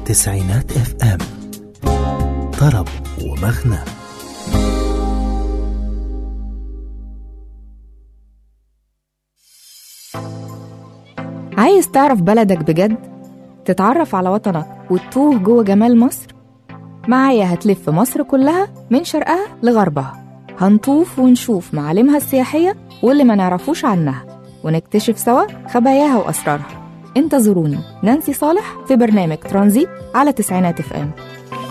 تسعينات اف ام. طرب ومغنى. عايز تعرف بلدك بجد؟ تتعرف على وطنك وتتوه جوه جمال مصر؟ معايا هتلف مصر كلها من شرقها لغربها، هنطوف ونشوف معالمها السياحية واللي ما نعرفوش عنها، ونكتشف سوا خباياها وأسرارها. انتظروني نانسي صالح في برنامج ترانزيت على تسعينات اف ام.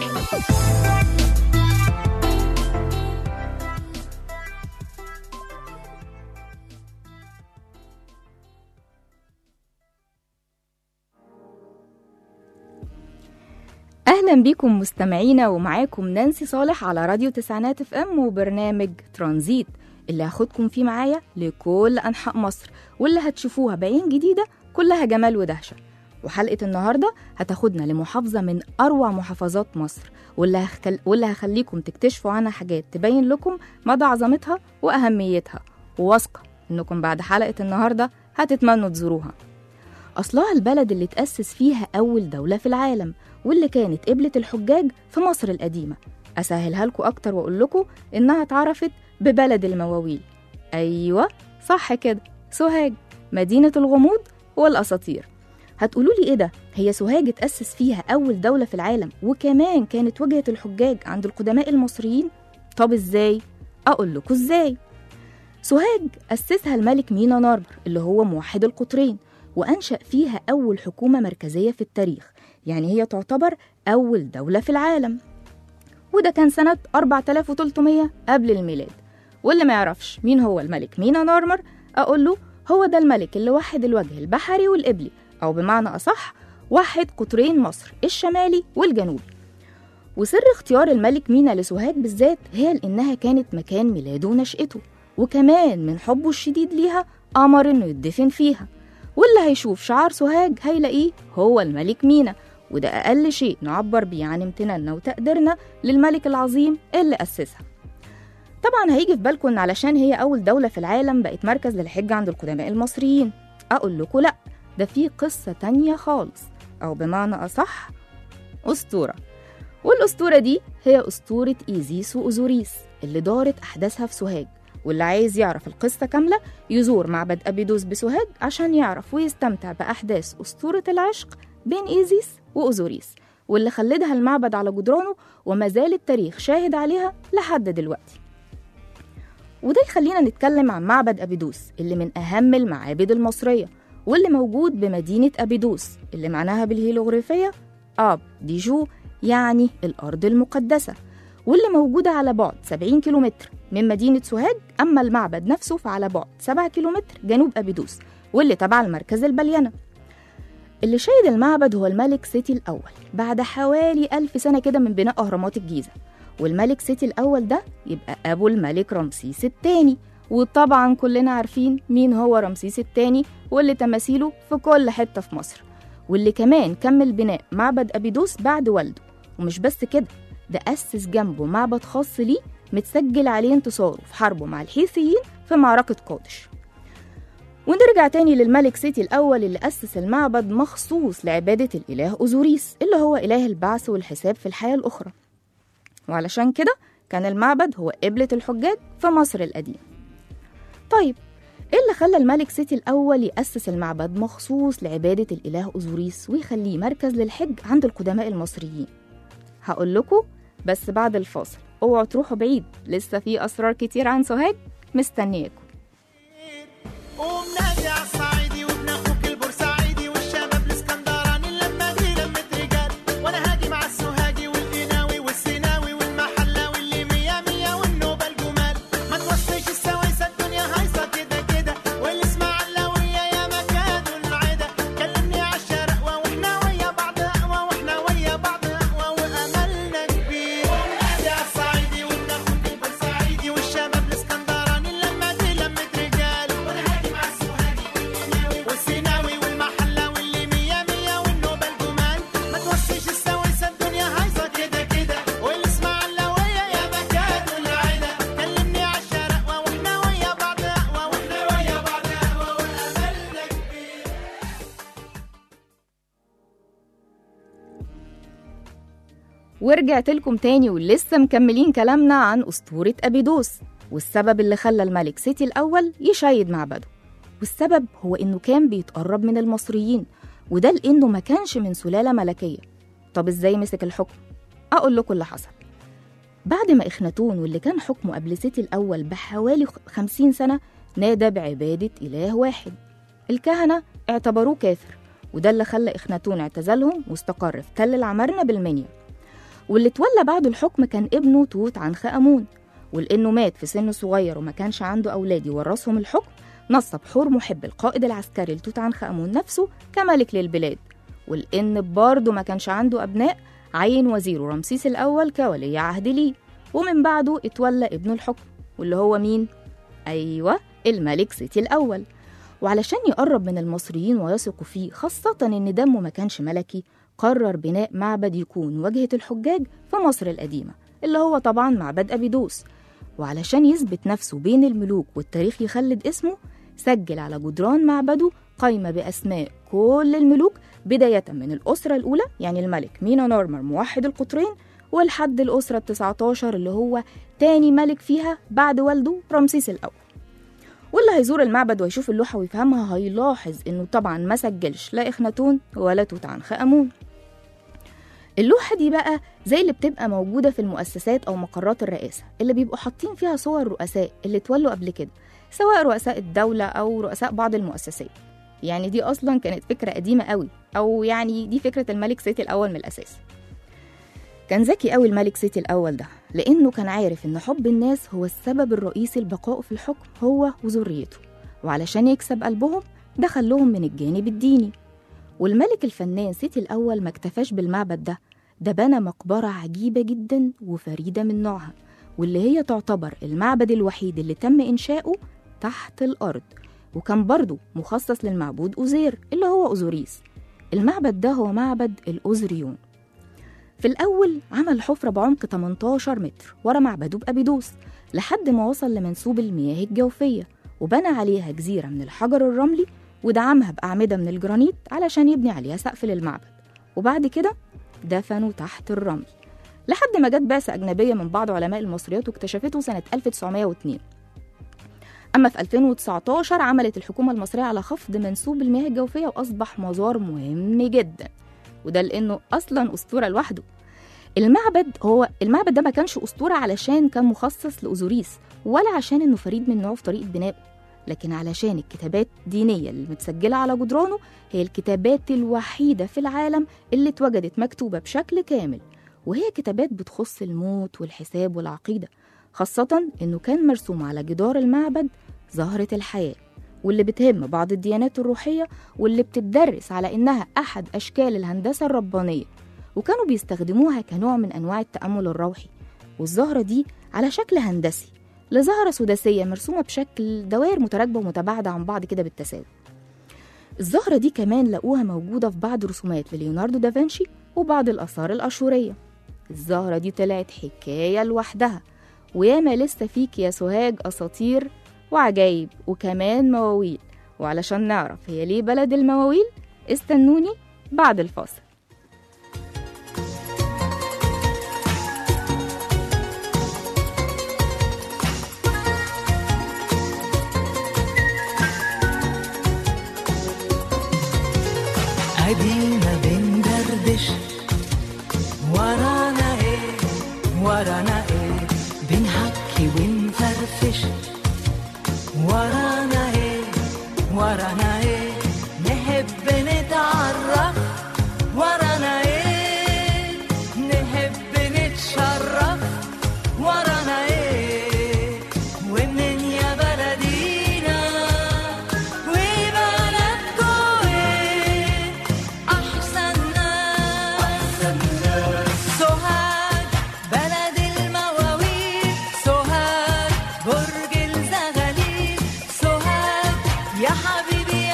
أهلا بيكم مستمعينا، ومعاكم نانسي صالح على راديو تسعينات اف ام وبرنامج ترانزيت اللي هاخدكم فيه معايا لكل أنحاء مصر، واللي هتشوفوها بعين جديدة كلها جمال ودهشة. وحلقة النهاردة هتاخدنا لمحافظة من أروع محافظات مصر، واللي هخليكم تكتشفوا عنها حاجات تبين لكم مدى عظمتها وأهميتها، وواثقة إنكم بعد حلقة النهاردة هتتمنوا تزوروها. أصلها البلد اللي تأسس فيها أول دولة في العالم، واللي كانت قبلة الحجاج في مصر القديمة. أسهلها لكم أكتر وأقول لكم إنها اتعرفت ببلد المواويل. أيوة صح كده، سوهاج، مدينة الغموض والأساطير. هتقولوا لي إيه ده؟ هي سوهاج اتأسس فيها أول دولة في العالم وكمان كانت وجهة الحجاج عند القدماء المصريين؟ طب إزاي؟ أقول لكم إزاي. سوهاج أسسها الملك مينا نارمر اللي هو موحد القطرين، وأنشأ فيها أول حكومة مركزية في التاريخ، يعني هي تعتبر أول دولة في العالم. وده كان سنة 4300 قبل الميلاد. واللي ما يعرفش مين هو الملك مينا نارمر، أقول له هو ده الملك اللي وحد الوجه البحري والقبلي، أو بمعنى أصح وحد قطرين مصر الشمالي والجنوبي. وسر اختيار الملك مينا لسوهاج بالذات هي لأنها كانت مكان ميلاده ونشأته، وكمان من حبه الشديد ليها أمر إنه يدفن فيها. واللي هيشوف شعار سوهاج هيلاقيه هو الملك مينا، وده أقل شيء نعبر بيه عن امتناننا وتقديرنا للملك العظيم اللي أسسها. طبعا هيجي في بالكم إن علشان هي أول دولة في العالم بقت مركز للحج عند القدماء المصريين. أقول لكم لأ، ده في قصة تانية خالص، أو بمعنى أصح أسطورة. والأسطورة دي هي أسطورة إيزيس وأوزوريس اللي دارت أحداثها في سوهاج. واللي عايز يعرف القصة كاملة يزور معبد أبيدوس بسوهاج عشان يعرف ويستمتع بأحداث أسطورة العشق بين إيزيس وأوزوريس، واللي خلدها المعبد على جدرانه وما زال التاريخ شاهد عليها لحد دلوقتي. وده يخلينا نتكلم عن معبد أبيدوس اللي من أهم المعابد المصرية، واللي موجود بمدينة أبيدوس اللي معناها بالهيروغليفية آب ديجو، يعني الأرض المقدسة، واللي موجودة على بعد 70 كيلومتر من مدينة سوهاج. أما المعبد نفسه فعلى بعد 7 كيلومتر جنوب أبيدوس، واللي تبع المركز البليانة. اللي شايد المعبد هو الملك سيتي الأول بعد حوالي 1000 سنة كده من بناء أهرامات الجيزة. والملك سيتي الأول ده يبقى أبو الملك رمسيس الثاني، وطبعا كلنا عارفين مين هو رمسيس الثاني، واللي تماثيله في كل حتة في مصر، واللي كمان كمل بناء معبد أبيدوس بعد والده. ومش بس كده، ده أسس جنبه معبد خاص ليه متسجل عليه انتصاره في حربه مع الحيثيين في معركة قادش. ونرجع تاني للملك سيتي الأول اللي أسس المعبد مخصوص لعبادة الإله أوزوريس اللي هو إله البعث والحساب في الحياة الأخرى. وعلشان كده كان المعبد هو قبلة الحجاج في مصر القديمة. طيب إيه اللي خلى الملك سيتي الأول يأسس المعبد مخصوص لعبادة الإله أوزوريس ويخليه مركز للحج عند القدماء المصريين؟ هقول لكم بس بعد الفاصل. اوعوا تروحوا بعيد، لسه في أسرار كتير عن سوهاج مستنياكم. ومنادي على الصعيدي وابن اخوك البورسعيدي والشباب الاسكندراني لما دي لمة رجال، وانا هاجي مع السوهاجي والقناوي والسيناوي والمحلاوي اللي مية مية والنوبة الجمال. ما توصيش السويسة الدنيا هايصة كده كده، والاسماعيلاوية يا مكان العدا. كلمني على الشرقوة واحنا ويا بعض اقوى، واحنا ويا بعض اقوى واملنا كبير. ومنادي على الصعيدي وابن اخوك البورسعيدي والشباب الاسكندراني لما دي لمة رجال، وانا هاجي مع السوهاجي ورجعت لكم تاني ولسه مكملين كلامنا عن أسطورة أبيدوس والسبب اللي خلى الملك سيتي الأول يشيد معبده. والسبب هو إنه كان بيتقرب من المصريين، وده لأنه ما كانش من سلالة ملكية. طب إزاي مسك الحكم؟ أقول لكم اللي حصل. بعد ما إخناتون واللي كان حكمه قبل سيتي الأول بحوالي 50 سنة نادى بعبادة إله واحد. الكهنة اعتبروه كافر، وده اللي خلى إخناتون اعتزلهم واستقر في تل العمارنة بالمنيا. واللي تولى بعد الحكم كان ابنه توت عنخ آمون، ولأنه مات في سن صغير وما كانش عنده أولاد يورثهم الحكم، نصب حور محب القائد العسكري لتوت عنخ آمون نفسه كملك للبلاد. ولأن برضه ما كانش عنده أبناء، عين وزيره رمسيس الأول كولي عهد ليه، ومن بعده اتولى ابنه الحكم، واللي هو مين؟ أيوة، الملك سيتي الأول. وعلشان يقرب من المصريين ويثقوا فيه، خاصة إن دمه ما كانش ملكي، قرر بناء معبد يكون واجهة الحجاج في مصر القديمة، اللي هو طبعا معبد أبيدوس. وعلشان يثبت نفسه بين الملوك والتاريخ يخلد اسمه، سجل على جدران معبده قائمة بأسماء كل الملوك، بداية من الأسرة الأولى يعني الملك مينا نورمر موحد القطرين، ولحد الأسرة 19 اللي هو تاني ملك فيها بعد والده رمسيس الأول. واللي هيزور المعبد ويشوف اللوحة ويفهمها هيلاحظ إنه طبعا ما سجلش لا إخناتون ولا توت عنخ آمون. اللوحة دي بقى زي اللي بتبقى موجودة في المؤسسات أو مقرات الرئاسة، اللي بيبقوا حاطين فيها صور الرؤساء اللي تولوا قبل كده، سواء رؤساء الدولة أو رؤساء بعض المؤسسات. يعني دي أصلا كانت فكرة قديمة قوي، أو يعني دي فكرة الملك سيتي الأول من الأساس. كان ذكي قوي الملك سيتي الأول ده، لأنه كان عارف إن حب الناس هو السبب الرئيسي لبقائه في الحكم هو وذريته، وعلشان يكسب قلبهم دخلهم من الجانب الديني. والملك الفنان سيتي الأول ما اكتفاش بالمعبد ده بنى مقبرة عجيبة جدا وفريدة من نوعها، واللي هي تعتبر المعبد الوحيد اللي تم إنشاؤه تحت الأرض، وكان برضه مخصص للمعبود أوزير اللي هو أوزوريس. المعبد ده هو معبد الأوزريون. في الأول عمل حفرة بعمق 18 متر ورا معبده بأبيدوس لحد ما وصل لمنسوب المياه الجوفية، وبنى عليها جزيرة من الحجر الرملي ودعمها بأعمدة من الجرانيت علشان يبني عليها سقف للمعبد. وبعد كده دفنوا تحت الرمل لحد ما جت بعثة أجنبية من بعض علماء المصريات واكتشفته سنة 1902. أما في 2019 عملت الحكومة المصرية على خفض منسوب المياه الجوفية وأصبح مزار مهم جدا، وده لأنه أصلا أسطورة لوحده. المعبد ده ما كانش أسطورة علشان كان مخصص لأوزوريس، ولا عشان إنه فريد من نوعه في طريقة بنائه، لكن علشان الكتابات الدينية اللي متسجلة على جدرانه هي الكتابات الوحيدة في العالم اللي اتوجدت مكتوبة بشكل كامل، وهي كتابات بتخص الموت والحساب والعقيدة، خاصة إنه كان مرسوم على جدار المعبد زهرة الحياة، واللي بتهم بعض الديانات الروحية واللي بتدرس على إنها أحد أشكال الهندسة الربانية، وكانوا بيستخدموها كنوع من أنواع التأمل الروحي. والزهرة دي على شكل هندسي لزهرة سداسية مرسومة بشكل دوائر متراكبة ومتباعدة عن بعض كده بالتساوي. الزهرة دي كمان لقوها موجودة في بعض رسومات لليوناردو دافنشي وبعض الآثار الأشورية. الزهرة دي طلعت حكاية لوحدها، وياما لسه فيك يا سوهاج أساطير وعجايب وكمان مواويل. وعلشان نعرف هي ليه بلد المواويل استنوني بعد الفاصل. قديمة بندردش ورانا ايه ورانا ايه، بنحكي ونفرفش ورانا ايه ورانا ايه، نحب نتعرف ورانا ايه، نحب نتشرف ورانا ايه، ومن يا بلدينا وبلدكو ايه احسن ناس. سوهاج بلد المواويل، سوهاج برج الزغاليل، سوهاج يا حبيبي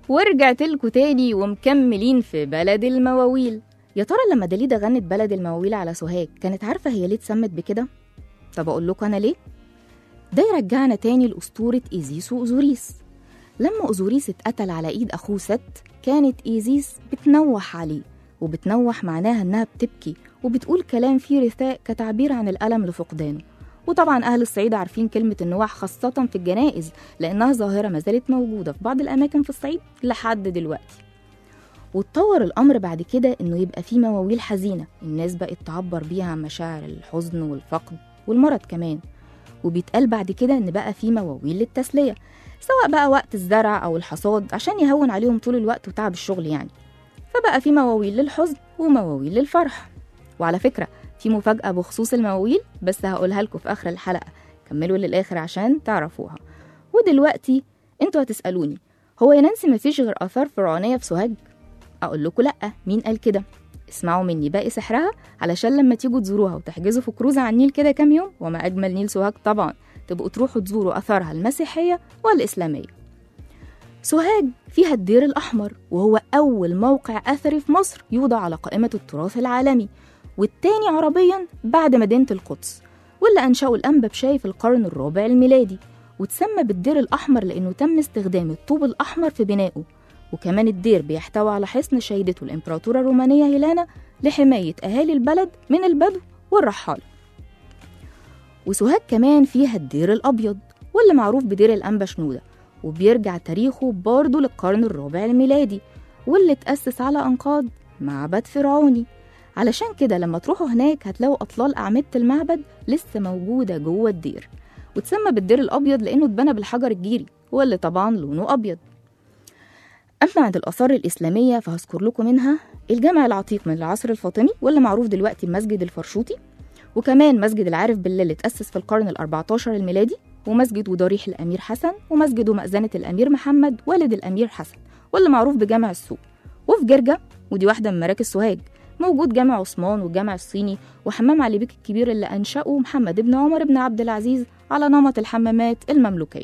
ورجعت لكم تاني ومكملين في بلد المواويل. يا ترى لما داليدا غنت بلد المواويل على سوهاج كانت عارفة هي ليه اتسمت بكده؟ طب أقول لكم أنا ليه؟ ده يرجعنا تاني لأسطورة إيزيس وأوزوريس. لما أوزوريس اتقتل على إيد أخوه ست، كانت إيزيس بتنوح عليه، وبتنوح معناها إنها بتبكي وبتقول كلام فيه رثاء كتعبير عن الألم لفقدانه. وطبعا أهل الصعيد عارفين كلمة النواح خاصة في الجنائز، لأنها ظاهرة ما زالت موجودة في بعض الأماكن في الصعيد لحد دلوقتي. واتطور الأمر بعد كده إنه يبقى فيه مواويل حزينة الناس بقت تعبر بيها عن مشاعر الحزن والفقد والمرض كمان. وبيتقال بعد كده إن بقى فيه مواويل للتسلية، سواء بقى وقت الزرع أو الحصاد عشان يهون عليهم طول الوقت وتعب الشغل يعني. فبقى فيه مواويل للحزن ومواويل للفرح. وعلى فكرة في مفاجأة بخصوص المواويل بس هقولها لكم في آخر الحلقة، كملوا للآخر عشان تعرفوها. ودلوقتي انتوا هتسألوني، هو يا نانسي مفيش غير آثار فرعونية في سوهاج؟ أقول لكم لأ، مين قال كده؟ اسمعوا مني باقي سحرها علشان لما تيجوا تزوروها وتحجزوا في كروزة على النيل كده كام يوم، وما أجمل نيل سوهاج طبعا، تبقوا تروحوا تزوروا أثارها المسيحية والإسلامية. سوهاج فيها الدير الأحمر، وهو أول موقع أثري في مصر يوضع على قائمة التراث العالمي، والتاني عربيا بعد مدينة القدس، واللي أنشأه الأنبا بشاي في القرن الرابع الميلادي. وتسمى بالدير الأحمر لأنه تم استخدام الطوب الأحمر في بنائه. وكمان الدير بيحتوي على حصن شيدته الإمبراطورة الرومانية هيلانا لحماية أهالي البلد من البدو والرحالة. وسوهاج كمان فيها الدير الأبيض، واللي معروف بدير الأنبا شنودة، وبيرجع تاريخه برضه للقرن الرابع الميلادي، واللي تأسس على أنقاض معبد فرعوني. علشان كده لما تروحوا هناك هتلاقوا أطلال أعمدة المعبد لسه موجودة جوه الدير. وتسمى بالدير الأبيض لأنه اتبنى بالحجر الجيري، واللي طبعا لونه أبيض. أما عند الآثار الإسلامية فهذكر لكم منها الجامع العتيق من العصر الفاطمي، واللي معروف دلوقتي بمسجد الفرشوطي، وكمان مسجد العارف بالله اللي اتأسس في القرن ال14 الميلادي، ومسجد وضريح الأمير حسن، ومسجد ومأذنة الأمير محمد والد الأمير حسن، واللي معروف بجامع السوق. وفي جرجة، ودي واحدة من مراكز سوهاج، موجود جامع عثمان والجامع الصيني وحمام علي بيك الكبير اللي أنشأه محمد بن عمر بن عبد العزيز على نمط الحمامات المملوكية.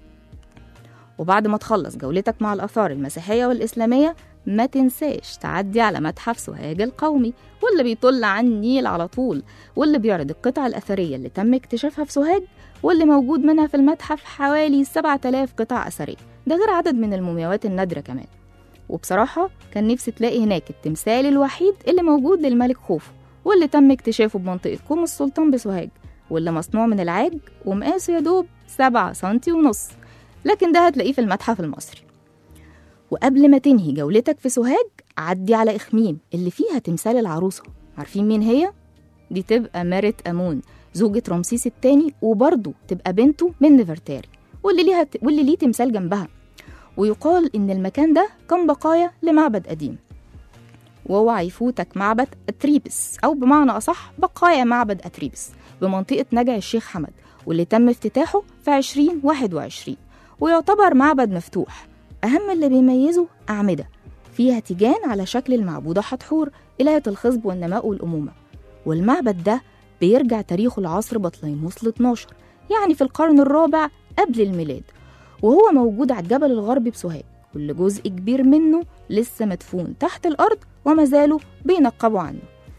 وبعد ما تخلص جولتك مع الآثار المسيحية والإسلامية ما تنساش تعدي على متحف سوهاج القومي، واللي بيطل عن النيل على طول، واللي بيعرض القطع الأثرية اللي تم اكتشافها في سوهاج، واللي موجود منها في المتحف حوالي 7000 قطعة أثرية، ده غير عدد من المومياوات النادرة كمان. وبصراحة كان نفسي تلاقي هناك التمثال الوحيد اللي موجود للملك خوفو، واللي تم اكتشافه بمنطقة كوم السلطان بسوهاج، واللي مصنوع من العاج ومقاسه يدوب 7.5 سنتي، لكن ده هتلاقيه في المتحف المصري. وقبل ما تنهي جولتك في سوهاج عدي على إخميم اللي فيها تمثال العروسة. عارفين مين هي؟ دي تبقى مارت أمون زوجة رمسيس الثاني، وبرضه تبقى بنته من نفرتاري، واللي ليه تمثال جنبها. ويقال إن المكان ده كان بقايا لمعبد قديم، واوعى يفوتك معبد أتريبس، أو بمعنى أصح بقايا معبد أتريبس بمنطقة نجع الشيخ حمد، واللي تم افتتاحه في 2021، ويعتبر معبد مفتوح. أهم اللي بيميزه أعمدة فيها تيجان على شكل المعبودة حتحور إلهة الخصب والنماء والأمومة. والمعبد ده بيرجع تاريخه لعصر بطليموس ال12، يعني في القرن الرابع قبل الميلاد، وهو موجود على الجبل الغربي بسوهاج، واللي جزء كبير منه لسه مدفون تحت الأرض وما زالوا بينقبوا عنه.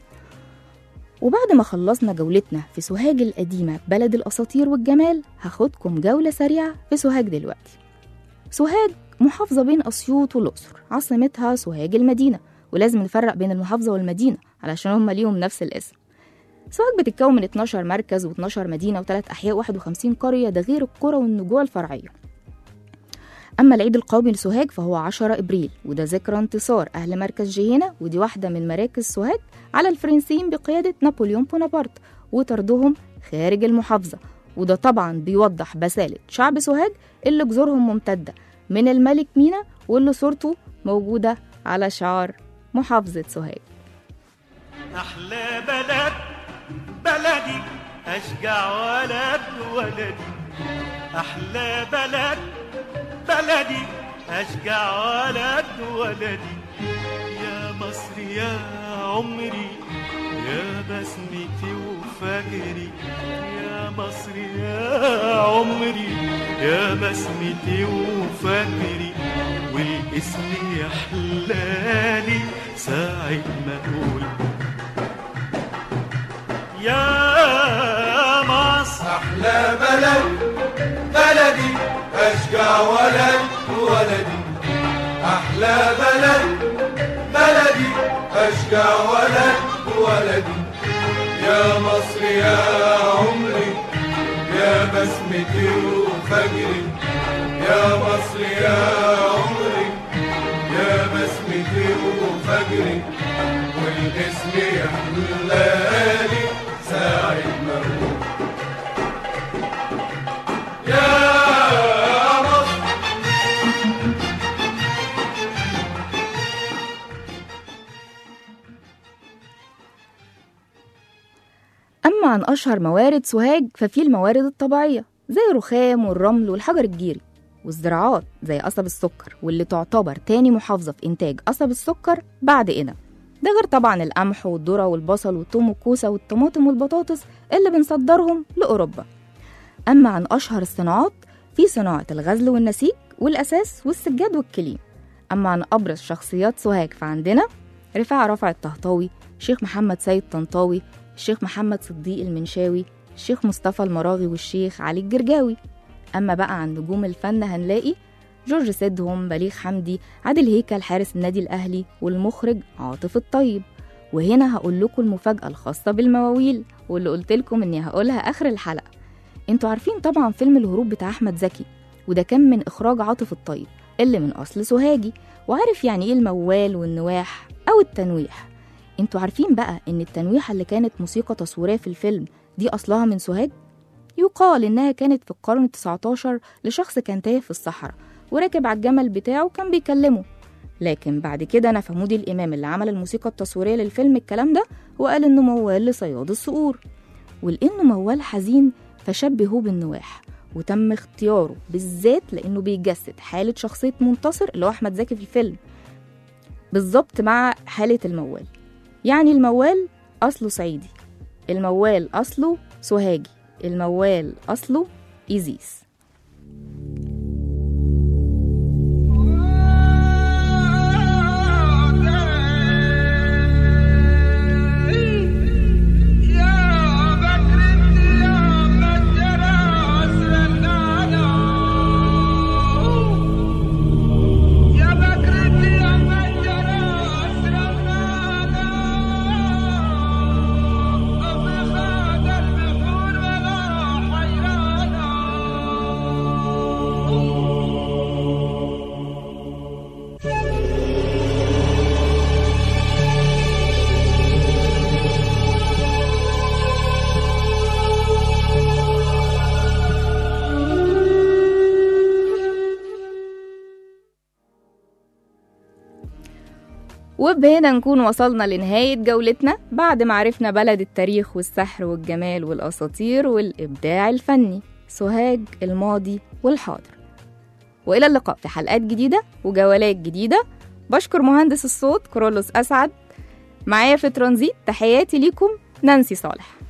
وبعد ما خلصنا جولتنا في سوهاج القديمة بلد الأساطير والجمال، هاخدكم جولة سريعة في سوهاج دلوقتي. سوهاج محافظة بين أسيوط والأقصر، عاصمتها سوهاج المدينة، ولازم نفرق بين المحافظة والمدينة علشان هم ليهم نفس الاسم. سوهاج بتتكون من 12 مركز و12 مدينة و3 أحياء و51 قرية، ده غير القرى والنجوع الفرعية. أما العيد القومي لسوهاج فهو 10 إبريل، وده ذكرى انتصار أهل مركز جهينة، ودي واحدة من مراكز سوهاج، على الفرنسيين بقيادة نابليون بونابرت وطردهم خارج المحافظة. وده طبعا بيوضح بسالة شعب سوهاج اللي جذورهم ممتدة من الملك مينا، واللي صورته موجودة على شعار محافظة سوهاج. أحلى بلد بلدي أشجع ولدي، أحلى بلد بلدي أشجع ولدي، يا مصر يا عمري يا بسمتي وفجري، يا مصر يا عمري يا بسمتي وفجري، اسمي يحلالي ساعة ما أقول يا مصر أحلى بلد بلدي أشجع ولد ولدي أحلى بلد بلدي أشجع ولد ولدي يا مصر يا عمري يا بسمتي وفجري يا مصر يا عمري يا بسمتي وفجري والاسم يحلالي ساعة ما أقول يا مصر. أما عن أشهر موارد سوهاج ففي الموارد الطبيعية زي الرخام والرمل والحجر الجيري، والزراعات زي قصب السكر واللي تعتبر تاني محافظة في إنتاج قصب السكر بعد قنا، ده غير طبعا القمح والذرة والبصل والثوم والكوسة والطماطم والبطاطس اللي بنصدرهم لأوروبا. أما عن أشهر الصناعات في صناعة الغزل والنسيج والأساس والسجاد والكليم. أما عن أبرز شخصيات سوهاج فعندنا رفاعة الطهطاوي، الشيخ محمد سيد طنطاوي، الشيخ محمد صديق المنشاوي، الشيخ مصطفى المراغي والشيخ علي الجرجاوي. أما بقى عن نجوم الفن هنلاقي جورج سيدهم، بليغ حمدي، عادل هيكل حارس النادي الأهلي، والمخرج عاطف الطيب. وهنا هقول لكم المفاجأة الخاصة بالمواويل واللي قلت لكم إني هقولها آخر الحلقة. انتوا عارفين طبعا فيلم الهروب بتاع أحمد زكي، وده كان من إخراج عاطف الطيب اللي من أصل سوهاجي، وعارف يعني إيه الموال والنواح أو التنويح. انتوا عارفين بقى إن التنويحة اللي كانت موسيقى تصويرية في الفيلم دي أصلها من سوهاج؟ يقال إنها كانت في القرن ال19 لشخص كان تايه في الصحراء وراكب على الجمل بتاعه وكان بيكلمه، لكن بعد كده نفى مودي الإمام اللي عمل الموسيقى التصويرية للفيلم الكلام ده وقال إنه موال لصياد الصقور، ولأنه موال حزين فشبهوه بالنواح، وتم اختياره بالذات لأنه بيجسد حالة شخصية منتصر اللي هو أحمد زكي في الفيلم بالظبط مع حالة الموال. يعني الموال أصله صعيدي، الموال أصله سوهاجي، الموال أصله إيزيس. وبهنا نكون وصلنا لنهاية جولتنا بعد ما عرفنا بلد التاريخ والسحر والجمال والأساطير والإبداع الفني سوهاج، الماضي والحاضر. وإلى اللقاء في حلقات جديدة وجولات جديدة. بشكر مهندس الصوت كرولوس أسعد معايا في ترانزيت. تحياتي ليكم نانسي صالح.